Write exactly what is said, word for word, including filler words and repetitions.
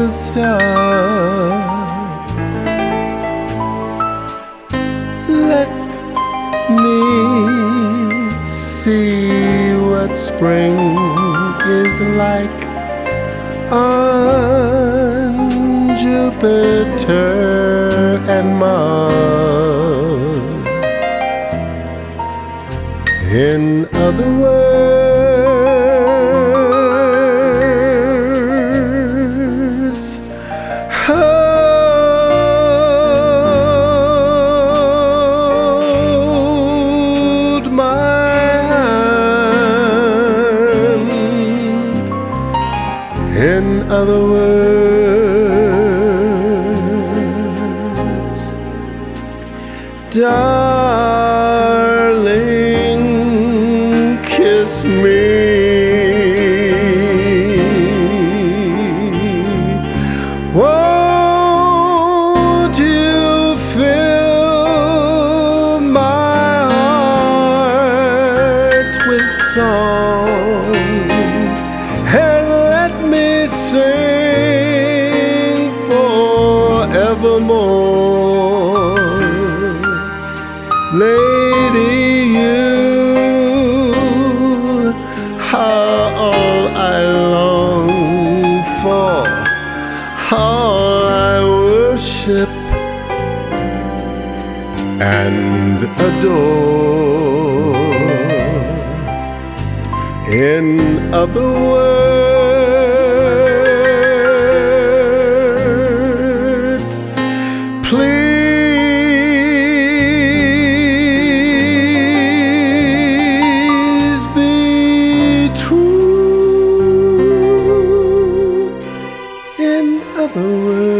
the stars. Let me see what spring is like on Jupiter and Mars. In other words, hold my hand. In other words, darling, kiss me. Won't you fill my heart with song and let me sing forevermore? Lady, you are all I long for, all I worship and adore. In other words, please be true. In other words,